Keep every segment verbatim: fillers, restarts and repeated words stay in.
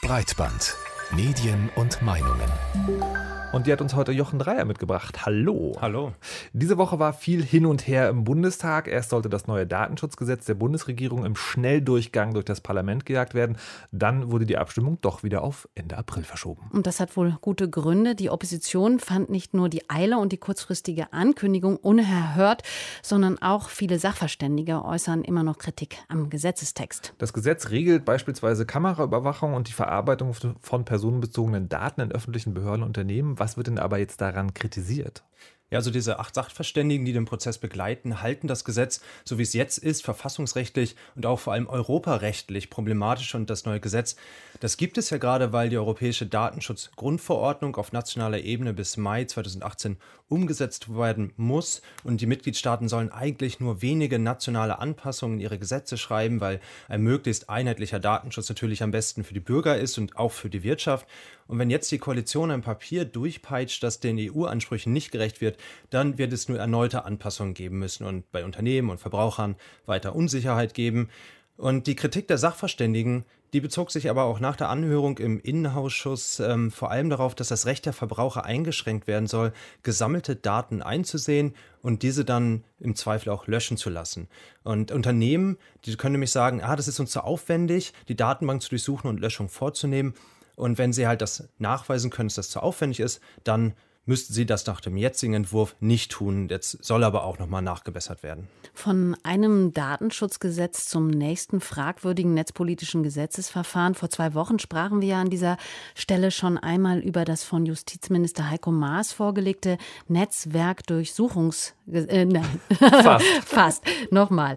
Breitband. Medien und Meinungen. Und die hat uns heute Jochen Dreier mitgebracht. Hallo. Hallo. Diese Woche war viel hin und her im Bundestag. Erst sollte das neue Datenschutzgesetz der Bundesregierung im Schnelldurchgang durch das Parlament gejagt werden. Dann wurde die Abstimmung doch wieder auf Ende April verschoben. Und das hat wohl gute Gründe. Die Opposition fand nicht nur die Eile und die kurzfristige Ankündigung unerhört, sondern auch viele Sachverständige äußern immer noch Kritik am Gesetzestext. Das Gesetz regelt beispielsweise Kameraüberwachung und die Verarbeitung von personenbezogenen Daten in öffentlichen Behörden und Unternehmen. Was wird denn aber jetzt daran kritisiert? Ja, also diese acht Sachverständigen, die den Prozess begleiten, halten das Gesetz, so wie es jetzt ist, verfassungsrechtlich und auch vor allem europarechtlich problematisch. Und das neue Gesetz, das gibt es ja gerade, weil die Europäische Datenschutzgrundverordnung auf nationaler Ebene bis Mai zweitausendachtzehn umgesetzt werden muss. Und die Mitgliedstaaten sollen eigentlich nur wenige nationale Anpassungen in ihre Gesetze schreiben, weil ein möglichst einheitlicher Datenschutz natürlich am besten für die Bürger ist und auch für die Wirtschaft. Und wenn jetzt die Koalition ein Papier durchpeitscht, das den E U-Ansprüchen nicht gerecht wird, dann wird es nur erneute Anpassungen geben müssen und bei Unternehmen und Verbrauchern weiter Unsicherheit geben. Und die Kritik der Sachverständigen, die bezog sich aber auch nach der Anhörung im Innenausschuss ähm, vor allem darauf, dass das Recht der Verbraucher eingeschränkt werden soll, gesammelte Daten einzusehen und diese dann im Zweifel auch löschen zu lassen. Und Unternehmen, die können nämlich sagen, ah, das ist uns zu aufwendig, die Datenbank zu durchsuchen und Löschung vorzunehmen. Und wenn sie halt das nachweisen können, dass das zu aufwendig ist, dann müssten sie das nach dem jetzigen Entwurf nicht tun. Jetzt soll aber auch nochmal nachgebessert werden. Von einem Datenschutzgesetz zum nächsten fragwürdigen netzpolitischen Gesetzesverfahren. Vor zwei Wochen sprachen wir ja an dieser Stelle schon einmal über das von Justizminister Heiko Maas vorgelegte Netzwerkdurchsuchungs... Äh, nein, Fast. Fast. Nochmal.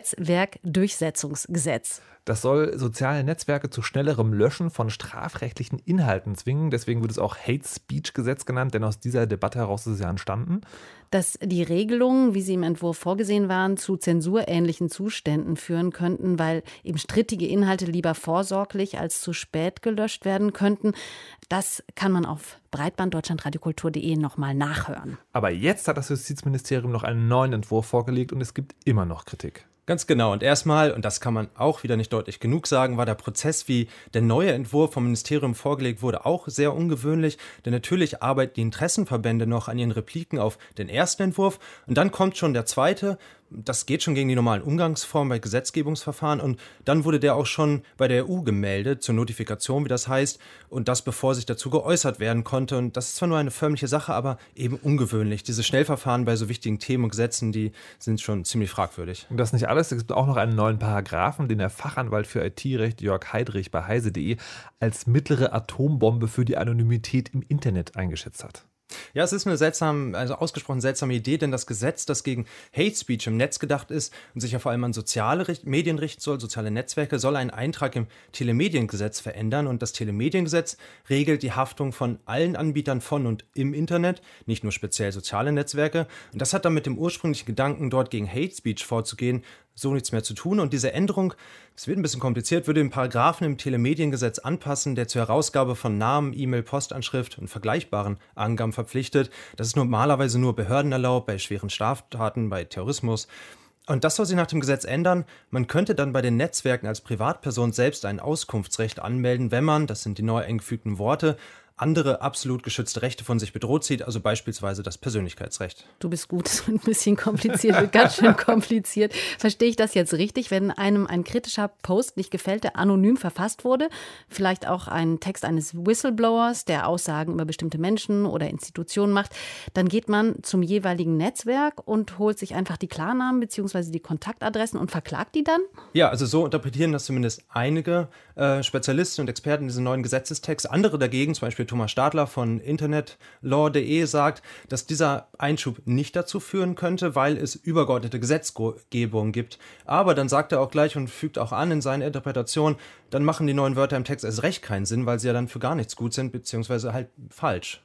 Netzwerkdurchsetzungsgesetz. Das soll soziale Netzwerke zu schnellerem Löschen von strafrechtlichen Inhalten zwingen. Deswegen wird es auch Hate-Speech-Gesetz genannt, denn aus dieser Debatte heraus ist es ja entstanden. Dass die Regelungen, wie sie im Entwurf vorgesehen waren, zu zensurähnlichen Zuständen führen könnten, weil eben strittige Inhalte lieber vorsorglich als zu spät gelöscht werden könnten. Das kann man auf breitband deutschlandradio-kultur punkt de nochmal nachhören. Aber jetzt hat das Justizministerium noch einen neuen Entwurf vorgelegt und es gibt immer noch Kritik. Ganz genau. Und erstmal, und das kann man auch wieder nicht deutlich genug sagen, war der Prozess, wie der neue Entwurf vom Ministerium vorgelegt wurde, auch sehr ungewöhnlich. Denn natürlich arbeiten die Interessenverbände noch an ihren Repliken auf den ersten Entwurf. Und dann kommt schon der zweite. Das geht schon gegen die normalen Umgangsformen bei Gesetzgebungsverfahren. Und dann wurde der auch schon bei der E U gemeldet, zur Notifikation, wie das heißt. Und das, bevor sich dazu geäußert werden konnte. Und das ist zwar nur eine förmliche Sache, aber eben ungewöhnlich. Diese Schnellverfahren bei so wichtigen Themen und Gesetzen, die sind schon ziemlich fragwürdig. Und das nicht alles. Es gibt auch noch einen neuen Paragraphen, den der Fachanwalt für I T-Recht Jörg Heidrich bei heise punkt de als mittlere Atombombe für die Anonymität im Internet eingeschätzt hat. Ja, es ist eine seltsame, also ausgesprochen seltsame Idee, denn das Gesetz, das gegen Hate Speech im Netz gedacht ist und sich ja vor allem an soziale Richt- Medien richten soll, soziale Netzwerke, soll einen Eintrag im Telemediengesetz verändern. Und das Telemediengesetz regelt die Haftung von allen Anbietern von und im Internet, nicht nur speziell soziale Netzwerke. Und das hat dann mit dem ursprünglichen Gedanken, dort gegen Hate Speech vorzugehen, so nichts mehr zu tun. Und diese Änderung, das wird ein bisschen kompliziert, würde den Paragraphen im Telemediengesetz anpassen, der zur Herausgabe von Namen, E-Mail, Postanschrift und vergleichbaren Angaben verpflichtet. Das ist normalerweise nur Behörden erlaubt, bei schweren Straftaten, bei Terrorismus. Und das soll sich nach dem Gesetz ändern. Man könnte dann bei den Netzwerken als Privatperson selbst ein Auskunftsrecht anmelden, wenn man, das sind die neu eingefügten Worte, andere absolut geschützte Rechte von sich bedroht sieht, also beispielsweise das Persönlichkeitsrecht. Du bist gut, ein bisschen kompliziert, ganz schön kompliziert. Verstehe ich das jetzt richtig, wenn einem ein kritischer Post nicht gefällt, der anonym verfasst wurde, vielleicht auch ein Text eines Whistleblowers, der Aussagen über bestimmte Menschen oder Institutionen macht, dann geht man zum jeweiligen Netzwerk und holt sich einfach die Klarnamen bzw. die Kontaktadressen und verklagt die dann? Ja, also so interpretieren das zumindest einige äh, Spezialisten und Experten in diesen neuen Gesetzestext. Andere dagegen, zum Beispiel Thomas Stadler von internetlaw punkt de sagt, dass dieser Einschub nicht dazu führen könnte, weil es übergeordnete Gesetzgebung gibt. Aber dann sagt er auch gleich und fügt auch an in seiner Interpretation, dann machen die neuen Wörter im Text erst recht keinen Sinn, weil sie ja dann für gar nichts gut sind, beziehungsweise halt falsch.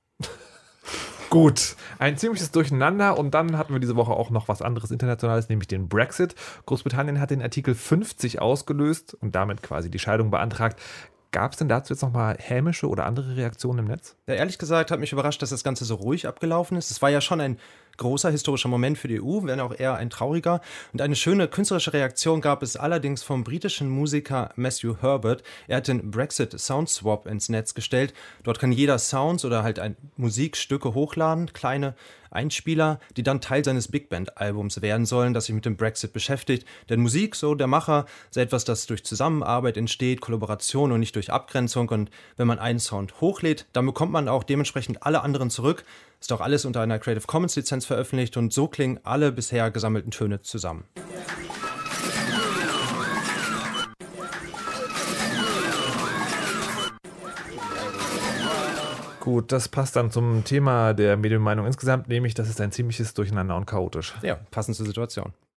Gut, ein ziemliches Durcheinander und dann hatten wir diese Woche auch noch was anderes Internationales, nämlich den Brexit. Großbritannien hat den Artikel fünfzig ausgelöst und damit quasi die Scheidung beantragt. Gab es denn dazu jetzt nochmal hämische oder andere Reaktionen im Netz? Ja, ehrlich gesagt hat mich überrascht, dass das Ganze so ruhig abgelaufen ist. Es war ja schon ein großer historischer Moment für die E U, wenn auch eher ein trauriger. Und eine schöne künstlerische Reaktion gab es allerdings vom britischen Musiker Matthew Herbert. Er hat den Brexit Sound Swap ins Netz gestellt. Dort kann jeder Sounds oder halt ein Musikstücke hochladen, kleine Einspieler, die dann Teil seines Big Band-Albums werden sollen, das sich mit dem Brexit beschäftigt. Denn Musik, so der Macher, sei etwas, das durch Zusammenarbeit entsteht, Kollaboration und nicht durch Abgrenzung. Und wenn man einen Sound hochlädt, dann bekommt man auch dementsprechend alle anderen zurück. Ist auch alles unter einer Creative Commons Lizenz veröffentlicht und so klingen alle bisher gesammelten Töne zusammen. Gut, das passt dann zum Thema der Medienmeinung insgesamt, nämlich das ist ein ziemliches Durcheinander und chaotisch. Ja, passend zur Situation.